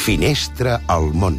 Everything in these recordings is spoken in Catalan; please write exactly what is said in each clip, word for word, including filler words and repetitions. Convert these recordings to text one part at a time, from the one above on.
Finestra al món.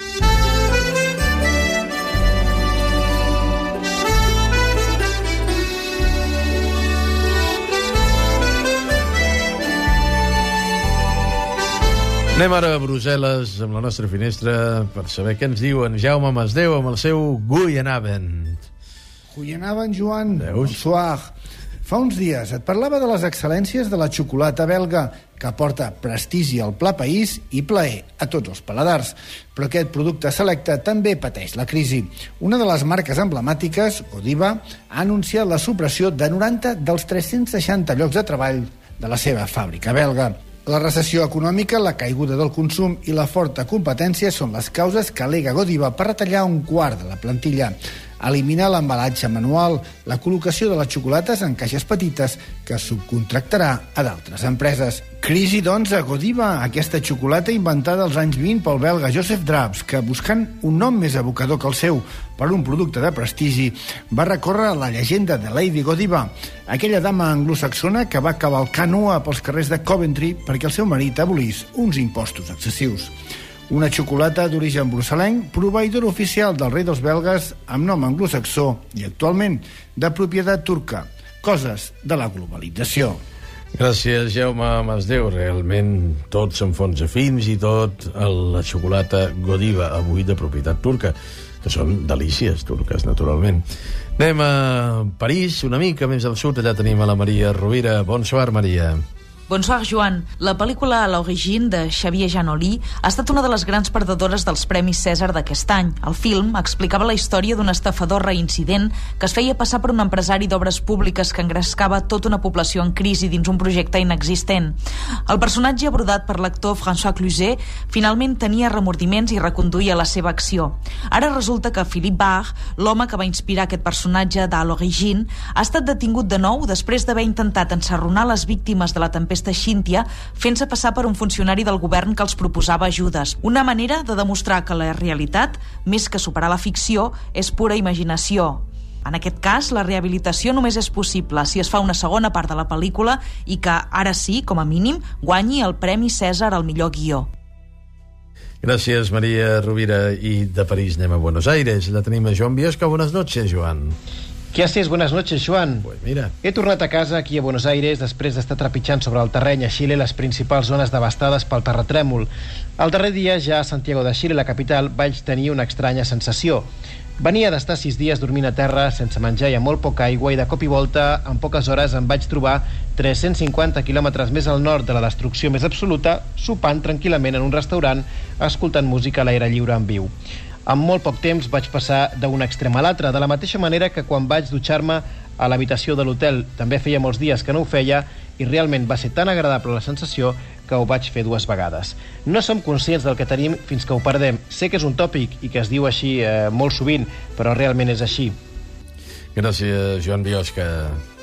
Anem ara a Brussel·les amb la nostra finestra per saber què ens diuen Jaume Masdeu amb el seu Goedenavond. Goedenavond, Joan. Bonsoir. Fa uns dies et parlava de les excel·lències de la xocolata belga, que aporta prestigi al pla país i plaer a tots els paladars. Però aquest producte selecte també pateix la crisi. Una de les marques emblemàtiques, Godiva, ha anunciat la supressió de noranta dels tres-cents seixanta llocs de treball de la seva fàbrica belga. La recessió econòmica, la caiguda del consum i la forta competència són les causes que al·lega Godiva per retallar un quart de la plantilla, eliminar l'embalatge manual, la col·locació de les xocolates en caixes petites que subcontractarà a d'altres empreses. Crisi, doncs, a Godiva, aquesta xocolata inventada als anys vint pel belga Joseph Drabs, que, buscant un nom més evocador que el seu per un producte de prestigi, va recórrer a la llegenda de Lady Godiva, aquella dama anglosaxona que va cavalcar nua pels carrers de Coventry perquè el seu marit abolís uns impostos excessius. Una xocolata d'origen brusselenc, proveïdor oficial del rei dels belgues, amb nom anglosaxó i actualment de propietat turca. Coses de la globalització. Gràcies, Jaume Masdeu. Realment tots són fonts afins i tot a la xocolata Godiva, avui de propietat turca, que són delícies turques, naturalment. Anem a París, una mica més al sud. Allà tenim a la Maria Rovira. Bonsoir, Maria. Bonsoir, Joan. La pel·lícula A l'origine de Xavier Janoli ha estat una de les grans perdedores dels Premis Cèsar d'aquest any. El film explicava la història d'un estafador reincident que es feia passar per un empresari d'obres públiques que engrescava tota una població en crisi dins un projecte inexistent. El personatge abordat per l'actor François Cluzet finalment tenia remordiments i reconduïa la seva acció. Ara resulta que Philippe Barre, l'home que va inspirar aquest personatge d'A l'origine, ha estat detingut de nou després d'haver intentat ensarronar les víctimes de la tempesta Xíntia fent-se passar per un funcionari del govern que els proposava ajudes. Una manera de demostrar que la realitat, més que superar la ficció, és pura imaginació. En aquest cas, la rehabilitació només és possible si es fa una segona part de la pel·lícula i que, ara sí, com a mínim, guanyi el Premi Cèsar al millor guió. Gràcies, Maria Rovira. I de París anem a Buenos Aires. La tenim a Joan Biosca. Buenas noches, Joan. ¿Qué haces? Buenas noches, Joan. Pues mira. He tornat a casa aquí a Buenos Aires després d'estar trepitjant sobre el terreny a Xile les principals zones devastades pel terratrèmol. El darrer dia, ja a Santiago de Xile, la capital, vaig tenir una estranya sensació. Venia d'estar sis dies dormint a terra, sense menjar i amb molt poca aigua, i de cop i volta, en poques hores, em vaig trobar tres-cents cinquanta quilòmetres més al nord de la destrucció més absoluta, sopant tranquil·lament en un restaurant, escoltant música a l'aire lliure en viu. En molt poc temps vaig passar d'un extrem a l'altre, de la mateixa manera que quan vaig dutxar-me a l'habitació de l'hotel també feia molts dies que no ho feia, i realment va ser tan agradable la sensació que ho vaig fer dues vegades. No som conscients del que tenim fins que ho perdem. Sé que és un tòpic i que es diu així eh, molt sovint, però realment és així. Gràcies, Joan Biosca.